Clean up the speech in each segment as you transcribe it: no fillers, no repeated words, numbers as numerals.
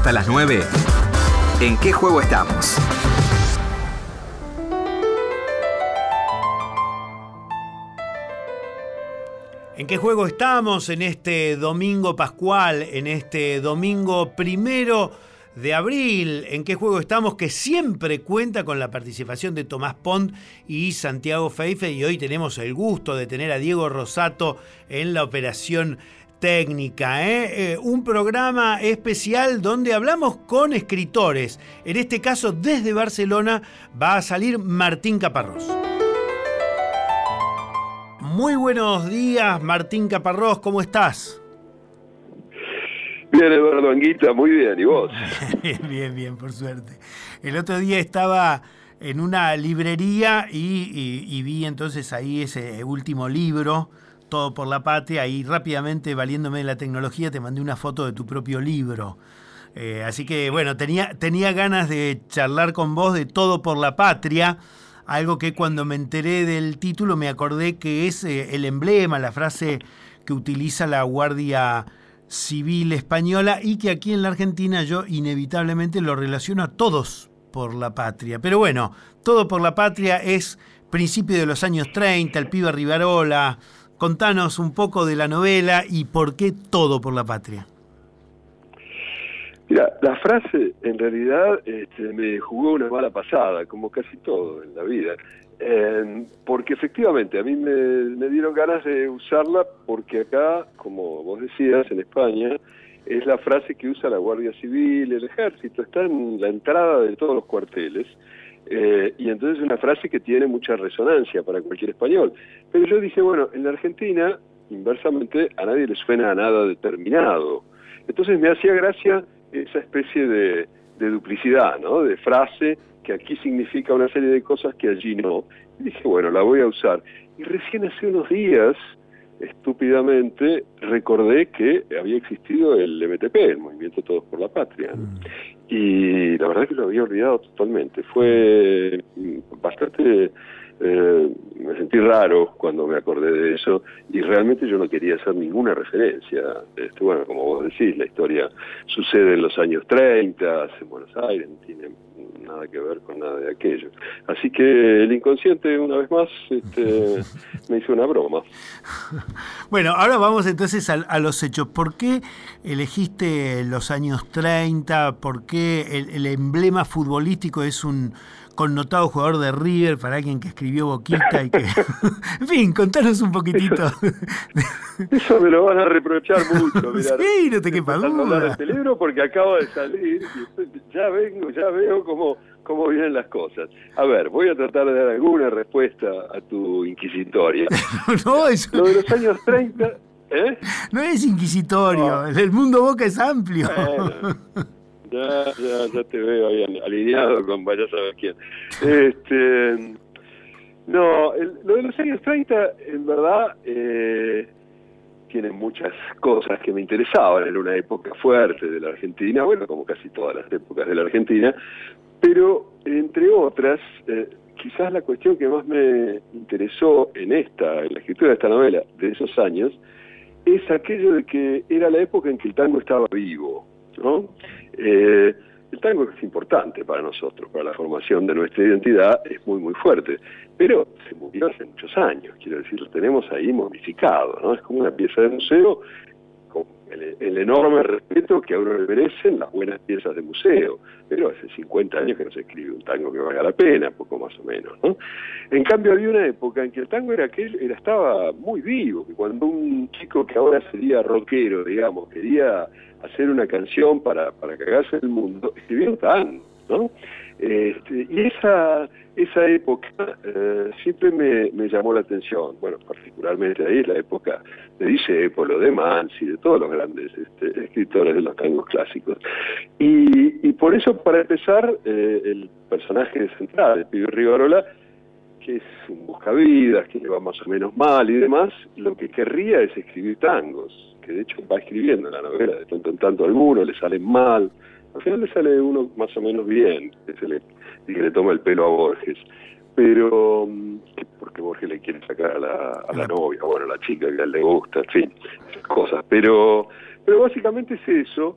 hasta las 9. ¿En qué juego estamos? ¿En qué juego estamos en este domingo pascual, en este domingo 1 de abril? ¿En qué juego estamos? Que siempre cuenta con la participación de Tomás Pont y Santiago Feife, y hoy tenemos el gusto de tener a Diego Rosato en la operación técnica. Un programa especial donde hablamos con escritores. En este caso, desde Barcelona va a salir Martín Caparrós. Muy buenos días, Martín Caparrós, ¿cómo estás? Bien, Eduardo Anguita, muy bien, ¿y vos? Bien, por suerte. El otro día estaba en una librería y vi entonces ahí ese último libro, Todo por la Patria, y rápidamente, valiéndome de la tecnología, te mandé una foto de tu propio libro. Así que, bueno, tenía ganas de charlar con vos de Todo por la Patria, algo que cuando me enteré del título me acordé que es el emblema, la frase que utiliza la Guardia Civil Española y que aquí en la Argentina yo inevitablemente lo relaciono a Todos por la Patria. Pero bueno, Todo por la Patria es principio de los años 30, el pibe Rivarola. Contanos un poco de la novela y por qué Todo por la Patria. Mira, la frase en realidad me jugó una mala pasada, como casi todo en la vida, porque efectivamente a mí me dieron ganas de usarla porque acá, como vos decías, en España, es la frase que usa la Guardia Civil, el Ejército, está en la entrada de todos los cuarteles, y entonces es una frase que tiene mucha resonancia para cualquier español. Pero yo dije, bueno, en la Argentina, inversamente, a nadie le suena a nada determinado. Entonces me hacía gracia esa especie de duplicidad, ¿no? De frase que aquí significa una serie de cosas que allí no. Y dije, bueno, la voy a usar. Y recién hace unos días, estúpidamente, recordé que había existido el MTP, el Movimiento Todos por la Patria, ¿no? Y la verdad es que lo había olvidado totalmente. Fue bastante... me sentí raro cuando me acordé de eso y realmente yo no quería hacer ninguna referencia. Bueno, como vos decís, la historia sucede en los años 30, en Buenos Aires, no tiene nada que ver con nada de aquello. Así que el inconsciente, una vez más, me hizo una broma. Bueno, ahora vamos entonces a los hechos. ¿Por qué elegiste los años 30? ¿Por qué el emblema futbolístico es un connotado jugador de River para alguien que escribió Boquita y que... En fin, contanos un poquitito. Eso me lo van a reprochar mucho. Mirá, sí, no te quepa duda. De este libro porque acaba de salir y ya veo cómo vienen las cosas. A ver, voy a tratar de dar alguna respuesta a tu inquisitoria. No, eso... Lo de los años 30... No es inquisitorio, no. El mundo Boca es amplio. Ya te veo ahí alineado con vaya a saber quién. Lo de los años 30, en verdad, tiene muchas cosas que me interesaban. Era una época fuerte de la Argentina, bueno, como casi todas las épocas de la Argentina, pero entre otras, quizás la cuestión que más me interesó en la escritura de esta novela de esos años, es aquello de que era la época en que el tango estaba vivo, ¿no? El tango es importante para nosotros, para la formación de nuestra identidad, es muy muy fuerte, pero se murió hace muchos años, quiero decir, lo tenemos ahí momificado, ¿no? Es como una pieza de museo, con el enorme respeto que a uno le merecen las buenas piezas de museo, pero hace 50 años que no se escribe un tango que valga la pena, poco más o menos, ¿no? En cambio había una época en que el tango estaba muy vivo, que cuando un chico que ahora sería rockero, digamos, quería hacer una canción para cagarse el mundo, escribía un tango, ¿no? Y esa época siempre me llamó la atención. Bueno, particularmente ahí es la época de Discépolo, de Mansi, de todos los grandes escritores de los tangos clásicos. Y por eso, para empezar, el personaje central, el pibe Rivarola, que es un buscavidas, que le va más o menos mal y demás, lo que querría es escribir tangos, que de hecho va escribiendo en la novela, de tanto en tanto algunos le salen mal, al final le sale uno más o menos bien, que le toma el pelo a Borges, pero porque Borges le quiere sacar a la novia, bueno, a la chica que a él le gusta, en fin, esas cosas, pero básicamente es eso,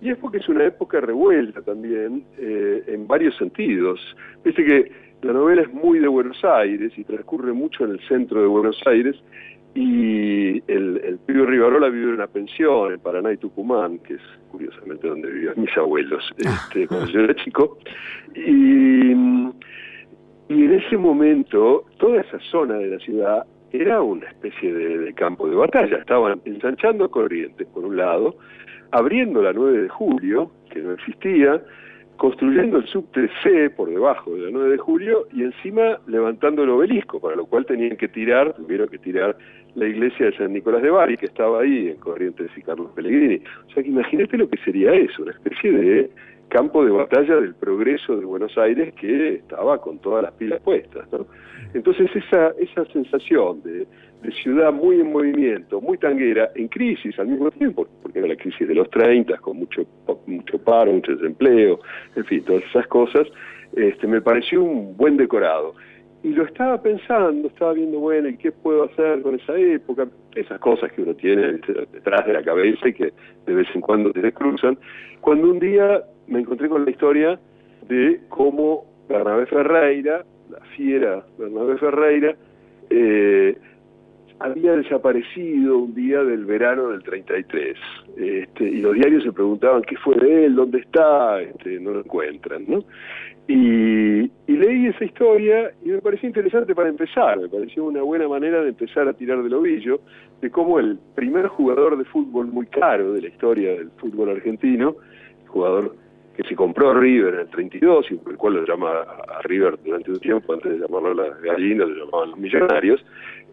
y es porque es una época revuelta también, en varios sentidos. Viste que la novela es muy de Buenos Aires y transcurre mucho en el centro de Buenos Aires, y el Pío Rivarola vive en una pensión en Paraná y Tucumán, que es curiosamente donde vivían mis abuelos cuando yo era chico, y en ese momento toda esa zona de la ciudad era una especie de campo de batalla. Estaban ensanchando Corrientes por un lado, abriendo la 9 de Julio, que no existía, construyendo el subte C por debajo de la 9 de Julio y encima levantando el obelisco, para lo cual tuvieron que tirar la iglesia de San Nicolás de Bari, que estaba ahí en Corrientes y Carlos Pellegrini. O sea que imagínate lo que sería eso, una especie de campo de batalla del progreso de Buenos Aires que estaba con todas las pilas puestas, ¿no? Entonces esa sensación de ciudad muy en movimiento, muy tanguera, en crisis al mismo tiempo, porque era la crisis de los 30, con mucho paro, mucho desempleo, en fin, todas esas cosas, me pareció un buen decorado. Y lo estaba pensando, estaba viendo, bueno, ¿y qué puedo hacer con esa época? Esas cosas que uno tiene detrás de la cabeza y que de vez en cuando te cruzan. Cuando un día me encontré con la historia de cómo Bernabé Ferreyra, la fiera Bernabé Ferreyra, había desaparecido un día del verano del 33. Y los diarios se preguntaban qué fue de él, dónde está, no lo encuentran, ¿no? Y leí esa historia y me pareció interesante para empezar, me pareció una buena manera de empezar a tirar del ovillo, de cómo el primer jugador de fútbol muy caro de la historia del fútbol argentino, el jugador que se compró River en el 32, y por el cual lo llama a River durante un tiempo, antes de llamarlo las gallinas, lo llamaban los millonarios,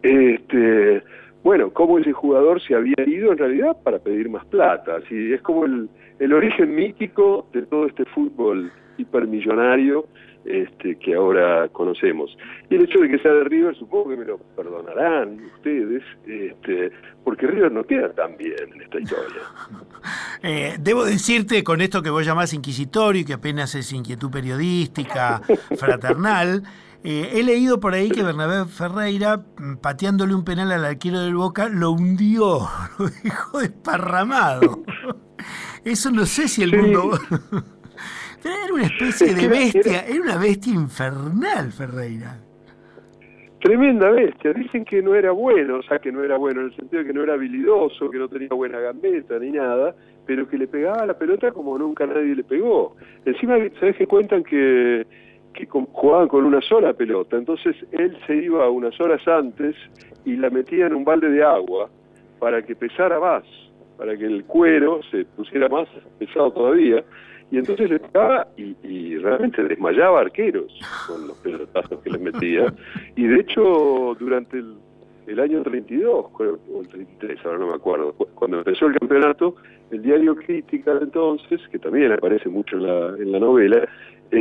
bueno, cómo ese jugador se había ido en realidad para pedir más plata. Así es como el origen mítico de todo este fútbol hipermillonario que ahora conocemos. Y el hecho de que sea de River, supongo que me lo perdonarán ustedes, porque River no queda tan bien en esta historia. Debo decirte, con esto que vos llamás inquisitorio y que apenas es inquietud periodística fraternal, he leído por ahí que Bernabé Ferreyra, pateándole un penal al arquero del Boca, lo hundió, lo dejó desparramado. Eso no sé si el mundo... Pero era una especie de bestia, era una bestia infernal, Ferreyra. Tremenda bestia. Dicen que no era bueno, o sea, que no era bueno en el sentido de que no era habilidoso, que no tenía buena gambeta ni nada, pero que le pegaba la pelota como nunca nadie le pegó. Encima, ¿sabés qué cuentan? Que jugaban con una sola pelota, entonces él se iba unas horas antes y la metía en un balde de agua para que pesara más, para que el cuero se pusiera más pesado todavía, y entonces le pegaba y realmente desmayaba arqueros con los pelotazos que les metía. Y de hecho, durante el año 32, o el 33, ahora no me acuerdo, cuando empezó el campeonato, el diario Crítica de entonces, que también aparece mucho en la novela,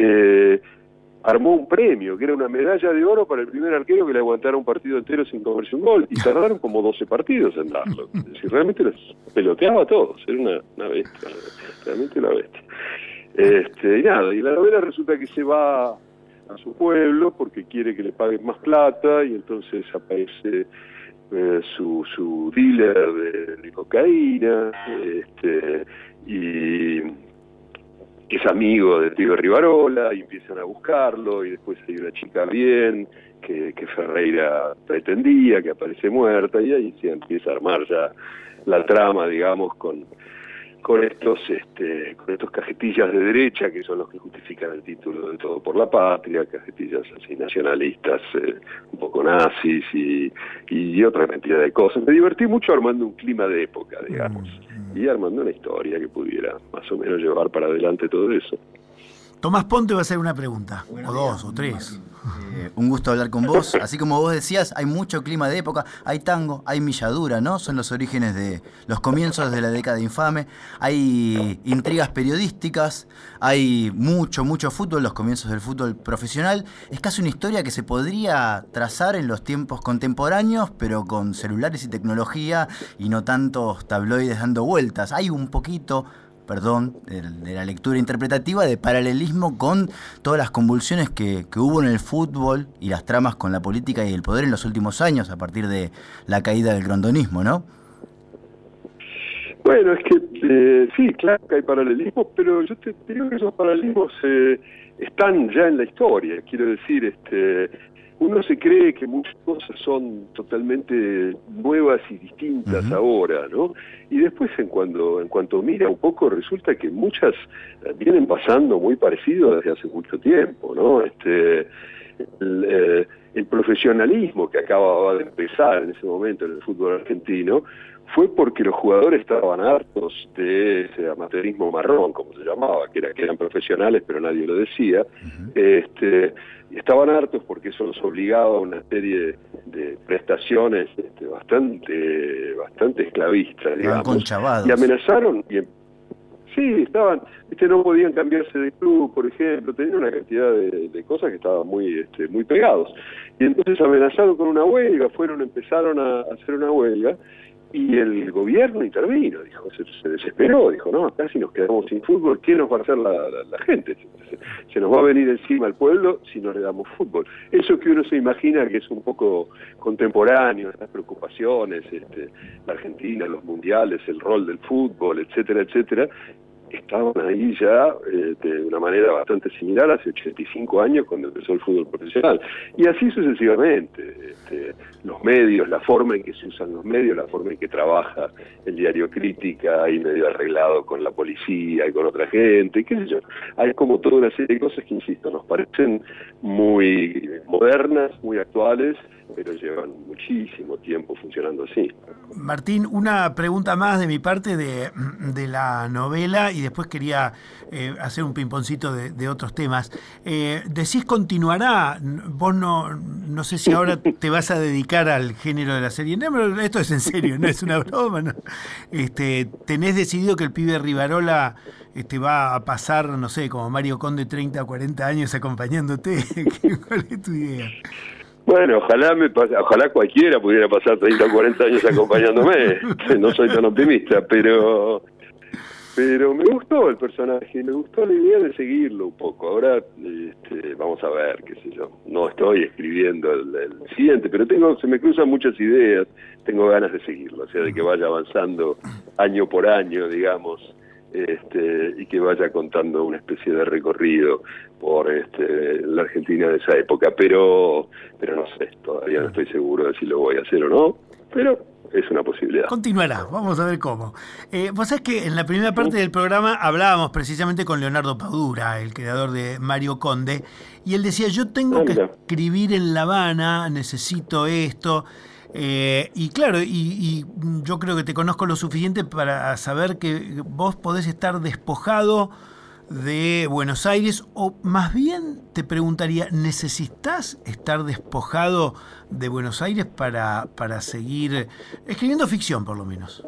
armó un premio, que era una medalla de oro para el primer arquero que le aguantara un partido entero sin comerse un gol, y tardaron como 12 partidos en darlo. Es decir, realmente los peloteaba a todos, era una bestia, realmente una bestia. Y nada, y la novela resulta que se va a su pueblo porque quiere que le paguen más plata, y entonces aparece su dealer de cocaína, y es amigo de Pío Rivarola, y empiezan a buscarlo, y después hay una chica bien que Ferreyra pretendía, que aparece muerta, y ahí se empieza a armar ya la trama, digamos, con estos cajetillas de derecha, que son los que justifican el título de Todo por la Patria, cajetillas así nacionalistas, un poco nazis y otra cantidad de cosas. Me divertí mucho armando un clima de época, digamos, y armando una historia que pudiera más o menos llevar para adelante todo eso. Tomás Ponte va a hacer una pregunta, o dos, o tres. Un gusto hablar con vos. Así como vos decías, hay mucho clima de época, hay tango, hay milladura, ¿no? Son los orígenes de los comienzos de la década infame. Hay intrigas periodísticas, hay mucho fútbol, los comienzos del fútbol profesional. Es casi una historia que se podría trazar en los tiempos contemporáneos, pero con celulares y tecnología y no tantos tabloides dando vueltas. Hay un poquito... de la lectura interpretativa, de paralelismo con todas las convulsiones que hubo en el fútbol y las tramas con la política y el poder en los últimos años, a partir de la caída del grondonismo, ¿no? Bueno, es que sí, claro que hay paralelismos, pero yo te digo que esos paralelismos están ya en la historia. Quiero decir, uno se cree que muchas cosas son totalmente nuevas y distintas ahora, ¿no? Y después en cuanto mira un poco, resulta que muchas vienen pasando muy parecido desde hace mucho tiempo, ¿no? El profesionalismo que acababa de empezar en ese momento en el fútbol argentino fue porque los jugadores estaban hartos de ese amateurismo marrón, como se llamaba, que eran profesionales pero nadie lo decía. Estaban hartos porque eso los obligaba a una serie de prestaciones bastante esclavistas, digamos. Conchavados. Y amenazaron, sí, no podían cambiarse de club, por ejemplo, tenían una cantidad de cosas que estaban muy pegados. Y entonces amenazaron con una huelga, empezaron a hacer una huelga, y el gobierno intervino, se desesperó, dijo, no, acá si nos quedamos sin fútbol, ¿qué nos va a hacer la gente? Se nos va a venir encima el pueblo si no le damos fútbol. Eso que uno se imagina que es un poco contemporáneo, las preocupaciones, la Argentina, los mundiales, el rol del fútbol, etcétera, etcétera, estaban ahí ya de una manera bastante similar hace 85 años cuando empezó el fútbol profesional. Y así sucesivamente. Los medios, la forma en que se usan los medios, la forma en que trabaja el diario Crítica, ahí medio arreglado con la policía y con otra gente, qué sé yo. Hay como toda una serie de cosas que, insisto, nos parecen muy modernas, muy actuales, pero llevan muchísimo tiempo funcionando así. Martín, una pregunta más de mi parte de la novela y después quería hacer un pimponcito de otros temas. Decís continuará, vos no sé si ahora te vas a dedicar al género de la serie. No, pero esto es en serio, no es una broma, ¿no? ¿Tenés decidido que el pibe Rivarola va a pasar, no sé, como Mario Conde 30 o 40 años acompañándote? ¿Cuál es tu idea? Bueno, ojalá cualquiera pudiera pasar 30 o 40 años acompañándome. No soy tan optimista, pero me gustó el personaje, me gustó la idea de seguirlo un poco. Ahora vamos a ver, qué sé yo. No estoy escribiendo el siguiente, pero se me cruzan muchas ideas, tengo ganas de seguirlo, o sea, de que vaya avanzando año por año, digamos. Y que vaya contando una especie de recorrido por la Argentina de esa época, pero no sé, todavía no estoy seguro de si lo voy a hacer o no, pero es una posibilidad. Continuará, vamos a ver cómo. Vos sabés que en la primera parte del programa hablábamos precisamente con Leonardo Padura, el creador de Mario Conde, y él decía, yo tengo que escribir en La Habana, necesito esto. Y claro, y yo creo que te conozco lo suficiente para saber que vos podés estar despojado de Buenos Aires, o más bien te preguntaría, ¿necesitas estar despojado de Buenos Aires para seguir escribiendo ficción, por lo menos?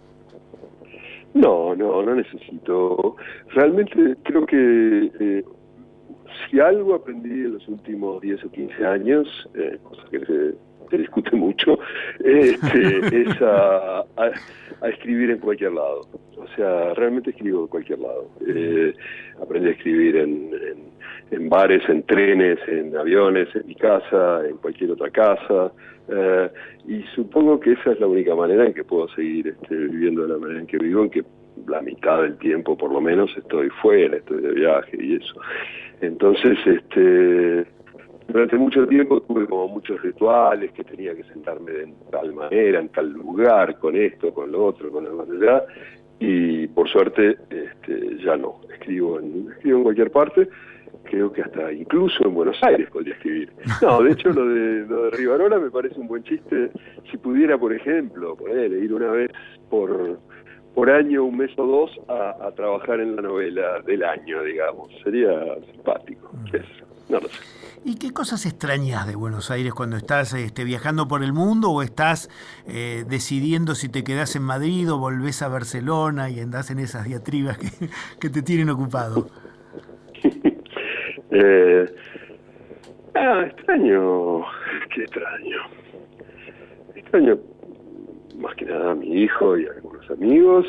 No necesito. Realmente creo que si algo aprendí en los últimos 10 o 15 años, cosas que se discute mucho, es a escribir en cualquier lado. O sea, realmente escribo en cualquier lado. Aprendí a escribir en bares, en trenes, en aviones, en mi casa, en cualquier otra casa. Y supongo que esa es la única manera en que puedo seguir viviendo de la manera en que vivo, en que la mitad del tiempo por lo menos estoy fuera, estoy de viaje y eso. Entonces, durante mucho tiempo tuve como muchos rituales, que tenía que sentarme de tal manera, en tal lugar, con esto, con lo otro, con lo más allá, y por suerte ya no, escribo en cualquier parte. Creo que hasta incluso en Buenos Aires podría escribir. No, de hecho lo de Rivarola me parece un buen chiste. Si pudiera, por ejemplo, ir una vez por año, un mes o dos, a trabajar en la novela del año, digamos, sería simpático. No lo sé. ¿Y qué cosas extrañas de Buenos Aires cuando estás viajando por el mundo, o estás decidiendo si te quedás en Madrid o volvés a Barcelona y andás en esas diatribas que te tienen ocupado? Extraño. Qué extraño. Extraño más que nada a mi hijo y a algunos amigos.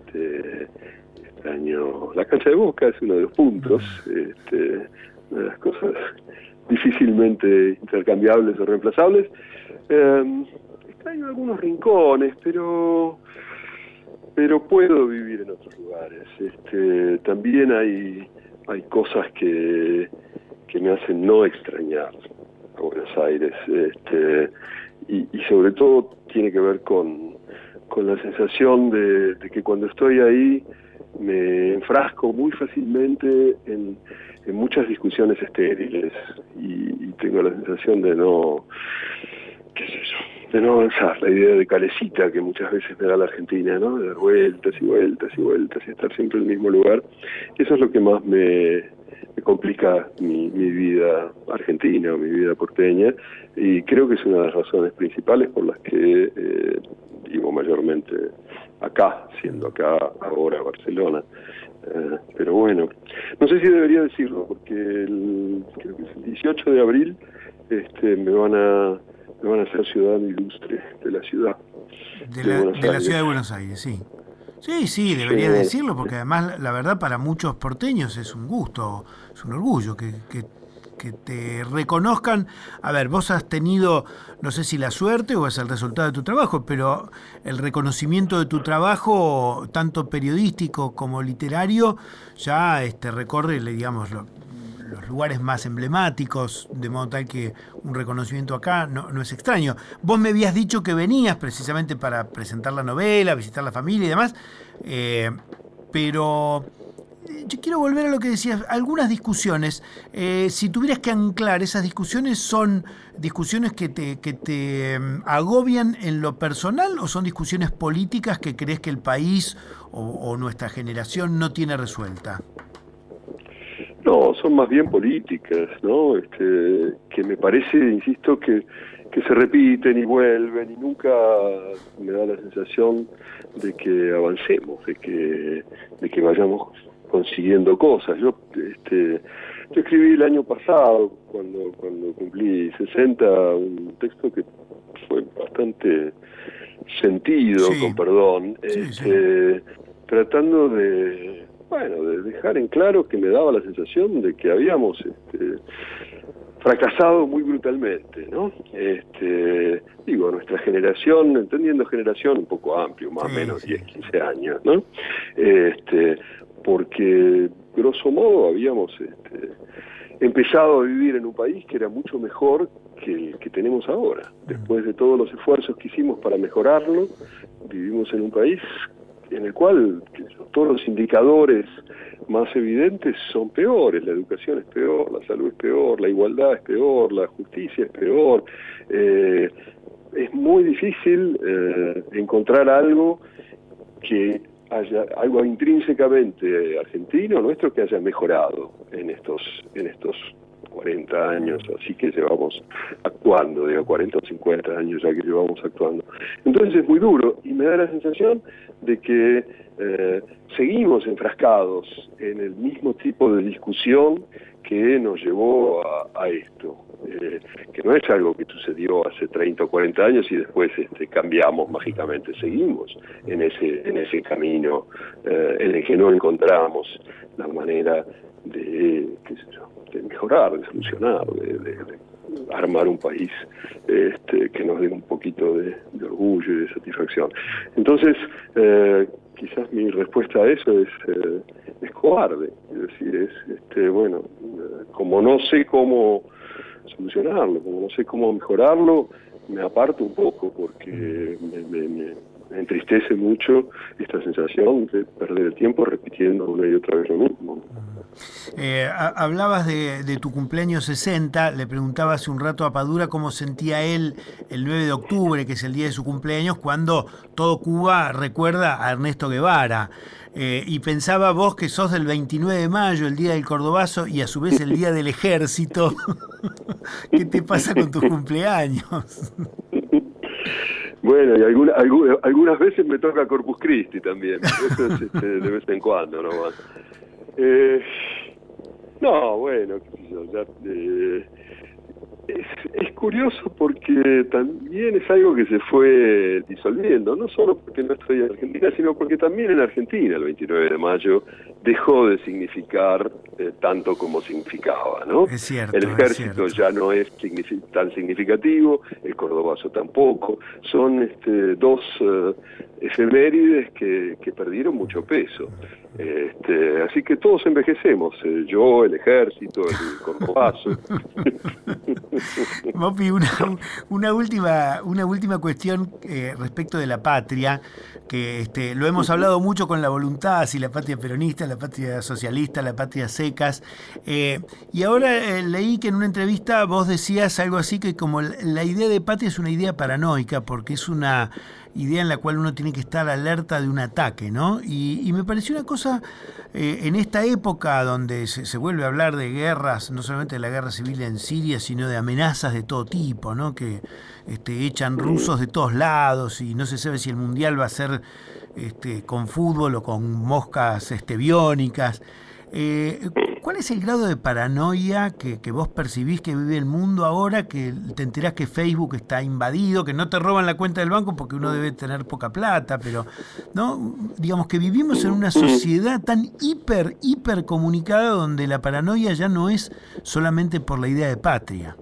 Extraño la cancha de Boca, es uno de los puntos. Una de las cosas difícilmente intercambiables o reemplazables. Extraño algunos rincones, pero pero puedo vivir en otros lugares. También hay cosas que me hacen no extrañar a Buenos Aires, y sobre todo tiene que ver con la sensación de que cuando estoy ahí me enfrasco muy fácilmente en muchas discusiones estériles y tengo la sensación de no, qué sé yo, de no avanzar. La idea de calecita que muchas veces me da la Argentina, ¿no? De dar vueltas y vueltas y vueltas y estar siempre en el mismo lugar. Eso es lo que más me complica mi vida argentina o mi vida porteña, y creo que es una de las razones principales por las que vivo mayormente acá, siendo acá ahora Barcelona. Pero bueno, no sé si debería decirlo, porque creo que es el 18 de abril me van a hacer ciudadano ilustre de la ciudad. De la ciudad de Buenos Aires, sí. Sí, debería decirlo, porque además, la verdad, para muchos porteños es un gusto, es un orgullo que te reconozcan. A ver, vos has tenido, no sé si la suerte o es el resultado de tu trabajo, pero el reconocimiento de tu trabajo, tanto periodístico como literario, ya recorre, digamos, los lugares más emblemáticos, de modo tal que un reconocimiento acá no es extraño. Vos me habías dicho que venías precisamente para presentar la novela, visitar la familia y demás, pero yo quiero volver a lo que decías, algunas discusiones. Si tuvieras que anclar, ¿esas discusiones son discusiones que te agobian en lo personal o son discusiones políticas que crees que el país o nuestra generación no tiene resuelta? No, son más bien políticas, ¿no? Que me parece, insisto, que se repiten y vuelven, y nunca me da la sensación de que avancemos, de que vayamos consiguiendo cosas. Yo escribí el año pasado, cuando cumplí 60, un texto que fue bastante sentido, sí, con perdón, tratando de dejar en claro que me daba la sensación de que habíamos fracasado muy brutalmente, ¿no? Nuestra generación, entendiendo generación un poco amplio, más o menos 10, 15 años, ¿no? Porque grosso modo habíamos empezado a vivir en un país que era mucho mejor que el que tenemos ahora. Después de todos los esfuerzos que hicimos para mejorarlo, vivimos en un país en el cual todos los indicadores más evidentes son peores. La educación es peor, la salud es peor, la igualdad es peor, la justicia es peor. Es muy difícil encontrar algo que haya, algo intrínsecamente argentino nuestro que haya mejorado en estos 40 años, así que llevamos actuando, 40 o 50 años ya que llevamos actuando. Entonces es muy duro, y me da la sensación de que seguimos enfrascados en el mismo tipo de discusión que nos llevó a esto, que no es algo que sucedió hace 30 o 40 años y después cambiamos mágicamente. Seguimos en ese camino en el que no encontramos la manera de mejorar, de solucionar, de armar un país que nos dé un poquito de orgullo y de satisfacción. Entonces, quizás mi respuesta a eso es cobarde, es decir, como no sé cómo solucionarlo, como no sé cómo mejorarlo, me aparto un poco, porque me entristece mucho esta sensación de perder el tiempo repitiendo una y otra vez lo mismo. Hablabas de tu cumpleaños 60, le preguntaba hace un rato a Padura cómo sentía él el 9 de octubre, que es el día de su cumpleaños, cuando todo Cuba recuerda a Ernesto Guevara. Y pensaba vos que sos del 29 de mayo, el día del Cordobazo, y a su vez el día del Ejército. ¿Qué te pasa con tus cumpleaños? Bueno, y algunas veces me toca Corpus Christi también, eso es de vez en cuando nomás. No, bueno, qué sé yo, Es curioso porque también es algo que se fue disolviendo, no solo porque no estoy en Argentina, sino porque también en Argentina el 29 de mayo dejó de significar tanto como significaba, ¿no? Es cierto, el ejército ya no es tan significativo, el cordobazo tampoco, son dos efemérides que perdieron mucho peso. Así que todos envejecemos, yo, el ejército, el cordobazo. Mopi, una última cuestión respecto de la patria, que lo hemos hablado mucho con la voluntad, si la patria peronista, la patria socialista, la patria secas, y ahora leí que en una entrevista vos decías algo así que como la idea de patria es una idea paranoica, porque es una idea en la cual uno tiene que estar alerta de un ataque, ¿no? Y me pareció una cosa, en esta época donde se vuelve a hablar de guerras, no solamente de la guerra civil en Siria, sino de amenazas de todo tipo, ¿no? Que echan rusos de todos lados y no se sabe si el mundial va a ser con fútbol o con moscas biónicas. ¿Cuál es el grado de paranoia que vos percibís que vive el mundo ahora, que te enterás que Facebook está invadido, que no te roban la cuenta del banco porque uno debe tener poca plata, pero no, digamos que vivimos en una sociedad tan hiper comunicada donde la paranoia ya no es solamente por la idea de patria?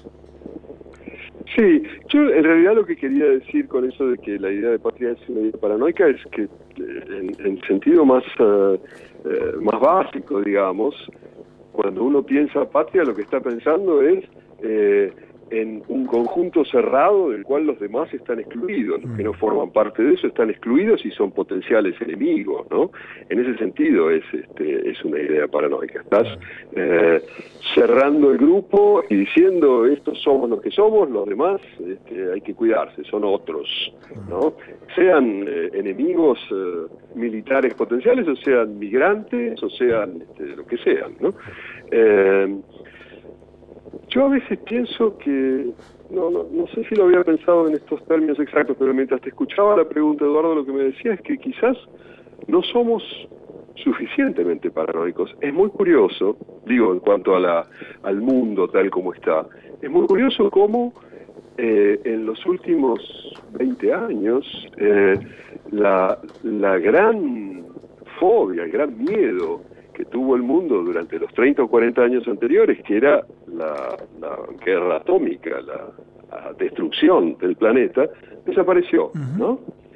Sí, yo en realidad lo que quería decir con eso de que la idea de patria es una idea paranoica es que en sentido más básico, digamos, cuando uno piensa patria lo que está pensando es en un conjunto cerrado del cual los demás están excluidos, los que no forman parte de eso están excluidos y son potenciales enemigos, ¿no? En ese sentido es una idea paranoica. Estás cerrando el grupo y diciendo estos somos los que somos, los demás hay que cuidarse, son otros, ¿no? Sean enemigos militares potenciales o sean migrantes o sean lo que sean, ¿no? Yo a veces pienso que, no sé si lo había pensado en estos términos exactos, pero mientras te escuchaba la pregunta, Eduardo, lo que me decía es que quizás no somos suficientemente paranoicos. Es muy curioso, digo, en cuanto al mundo tal como está, es muy curioso cómo en los últimos 20 años la gran fobia, el gran miedo que tuvo el mundo durante los 30 o 40 años anteriores, que era la guerra atómica, la destrucción del planeta, desapareció, ¿no?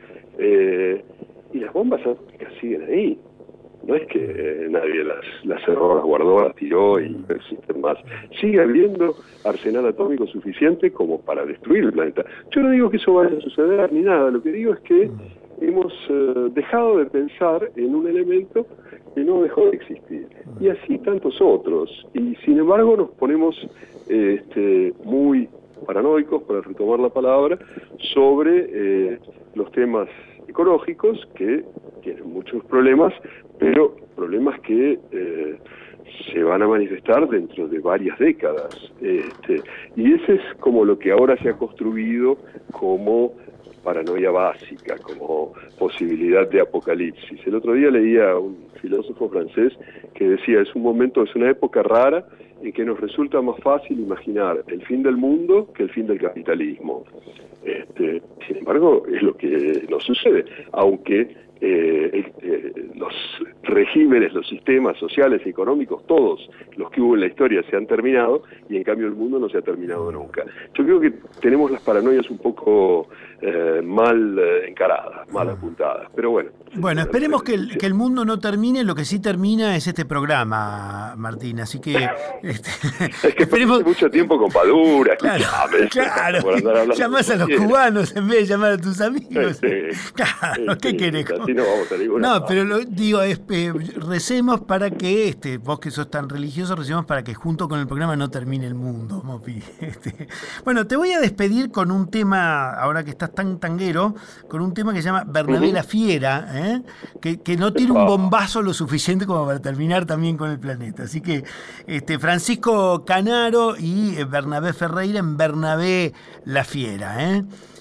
Y las bombas atómicas siguen ahí. No es que nadie las cerró, las guardó, las tiró y no existen más. Sigue habiendo arsenal atómico suficiente como para destruir el planeta. Yo no digo que eso vaya a suceder ni nada, lo que digo es que hemos dejado de pensar en un elemento que no dejó de existir. Y así tantos otros. Y sin embargo nos ponemos muy paranoicos, para retomar la palabra, sobre los temas ecológicos que tienen muchos problemas, pero problemas que se van a manifestar dentro de varias décadas. Y ese es como lo que ahora se ha construido como paranoia básica, como posibilidad de apocalipsis. El otro día leía a un filósofo francés que decía, es una época rara en que nos resulta más fácil imaginar el fin del mundo que el fin del capitalismo. Sin embargo, es lo que nos sucede, aunque los regímenes, los sistemas sociales y económicos, todos los que hubo en la historia se han terminado y en cambio el mundo no se ha terminado nunca. Yo creo que tenemos las paranoias un poco mal encaradas, mal apuntadas, pero bueno. Bueno, esperemos que el mundo no termine, lo que sí termina es este programa, Martín, así que... es que esperemos mucho tiempo con Padura, claro, llamás a los cubanos en vez de llamar a tus amigos. Claro, ¿qué querés? Así no vamos a ninguna parte. Pero digo, recemos para que, vos que sos tan religioso, recemos para que junto con el programa no termine el mundo, Mopi. Bueno, te voy a despedir con un tema, ahora que estás tan tanguero, con un tema que se llama Bernabé la Fiera, que no tiene un bombazo lo suficiente como para terminar también con el planeta. Así que Francisco Canaro y Bernabé Ferreira en Bernabé la Fiera.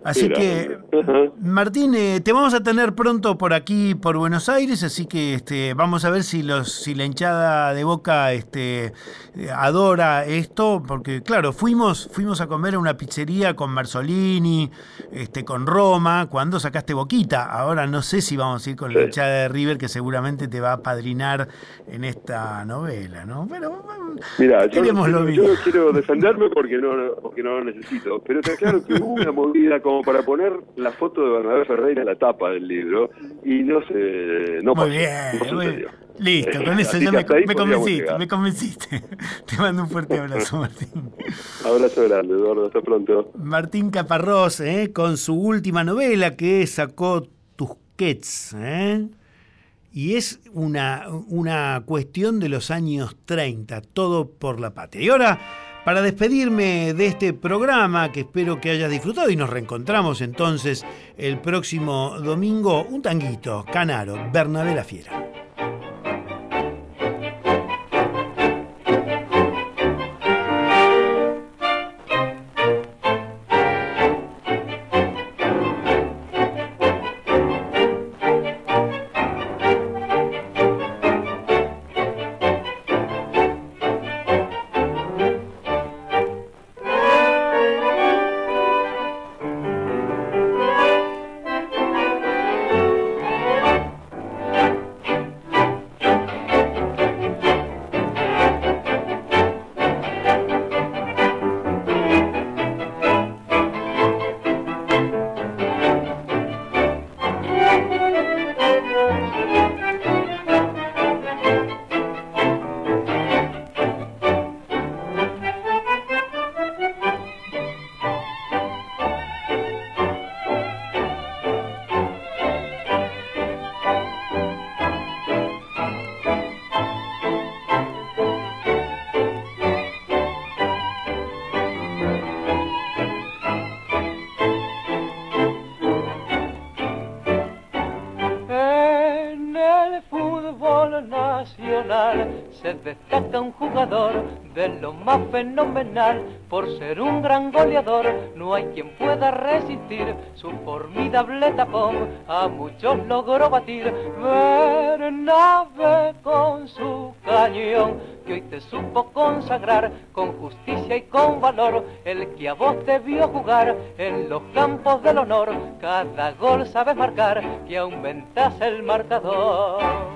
Así que, Martín, te vamos a tener pronto por aquí, por Buenos Aires, así que vamos a ver si la hinchada de Boca adora esto, porque claro, fuimos a comer a una pizzería con Marzolini, con Roma, cuando sacaste Boquita. Ahora no sé si vamos a ir con la hinchada de River, que seguramente te va a padrinar en esta novela, ¿no? Pero mira, yo no quiero defenderme porque no lo necesito, pero te aclaro que hubo una movida como para poner la foto de Bernabé Ferreira en la tapa del libro y no muy bien. Listo, con eso ya me convenciste. Te mando un fuerte abrazo, Martín. Abrazo grande, Eduardo, hasta pronto. Martín Caparrós, con su última novela que sacó Tusquets, y es una cuestión de los años 30, todo por la patria. Y ahora, para despedirme de este programa, que espero que hayas disfrutado, y nos reencontramos entonces el próximo domingo, un tanguito, Canaro, Bernabé la Fiera. Se destaca un jugador de lo más fenomenal, por ser un gran goleador, no hay quien pueda resistir su formidable tapón, a muchos logró batir. Bernabé con su cañón, que hoy te supo consagrar con justicia y con valor, el que a vos te vio jugar en los campos del honor, cada gol sabes marcar, que aumentas el marcador.